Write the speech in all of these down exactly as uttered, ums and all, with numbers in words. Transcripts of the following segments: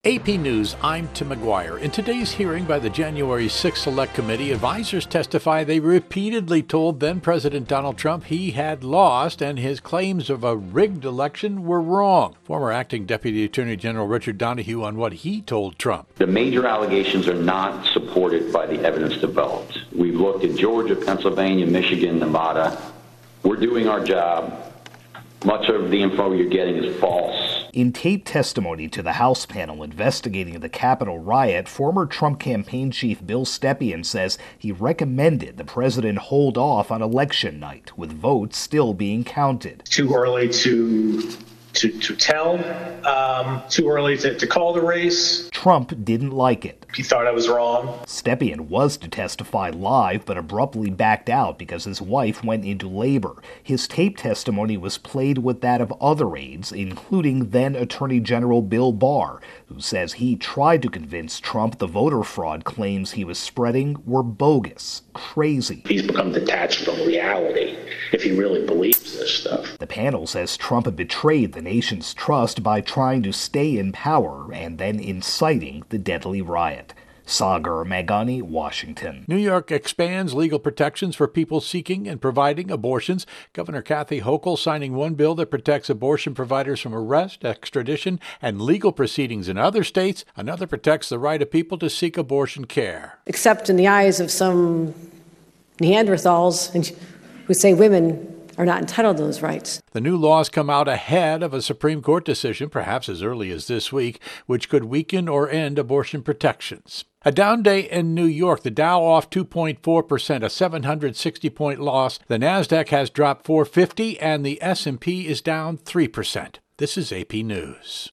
A P News, I'm Tim McGuire. In today's hearing by the January sixth Select Committee, advisors testify they repeatedly told then-President Donald Trump he had lost and his claims of a rigged election were wrong. Former Acting Deputy Attorney General Richard Donoghue on what he told Trump. The major allegations are not supported by the evidence developed. We've looked at Georgia, Pennsylvania, Michigan, Nevada. We're doing our job. Much of the info you're getting is false. In taped testimony to the House panel investigating the Capitol riot, former Trump campaign chief Bill Stepien says he recommended the president hold off on election night, with votes still being counted. Too early to to, to tell, um, too early to, to call the race. Trump didn't like it. He thought I was wrong. Stepien was to testify live, but abruptly backed out because his wife went into labor. His tape testimony was played with that of other aides, including then Attorney General Bill Barr, who says he tried to convince Trump the voter fraud claims he was spreading were bogus, crazy. He's become detached from reality if he really believes this stuff. The panel says Trump betrayed the nation's trust by trying to stay in power and then inciting the deadly riot. Sagar Meghani, Washington. New York expands legal protections for people seeking and providing abortions. Governor Kathy Hochul signing one bill that protects abortion providers from arrest, extradition, and legal proceedings in other states. Another protects the right of people to seek abortion care. Except in the eyes of some Neanderthals who say women are not entitled to those rights. The new laws come out ahead of a Supreme Court decision, perhaps as early as this week, which could weaken or end abortion protections. A down day in New York, the Dow off two point four percent, a seven hundred sixty point loss. The Nasdaq has dropped four hundred fifty, and the S and P is down three percent. This is A P News.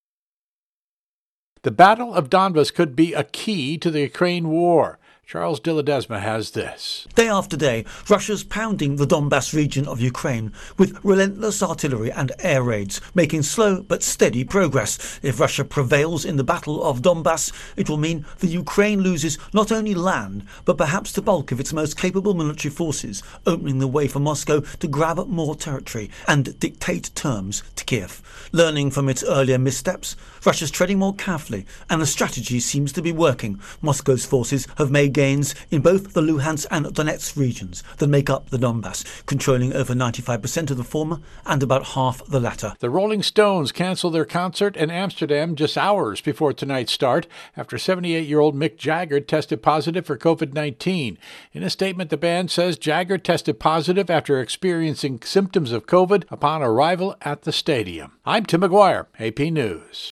The Battle of Donbas could be a key to the Ukraine war. Charles de Ledesma has this. Day after day, Russia's pounding the Donbas region of Ukraine with relentless artillery and air raids, making slow but steady progress. If Russia prevails in the Battle of Donbas, it will mean the Ukraine loses not only land, but perhaps the bulk of its most capable military forces, opening the way for Moscow to grab more territory and dictate terms to Kiev. Learning from its earlier missteps, Russia's treading more carefully, and the strategy seems to be working. Moscow's forces have made gains in both the Luhansk and Donetsk regions that make up the Donbas, controlling over ninety-five percent of the former and about half the latter. The Rolling Stones canceled their concert in Amsterdam just hours before tonight's start after seventy-eight-year-old Mick Jagger tested positive for covid nineteen. In a statement, the band says Jagger tested positive after experiencing symptoms of COVID upon arrival at the stadium. I'm Tim McGuire, A P News.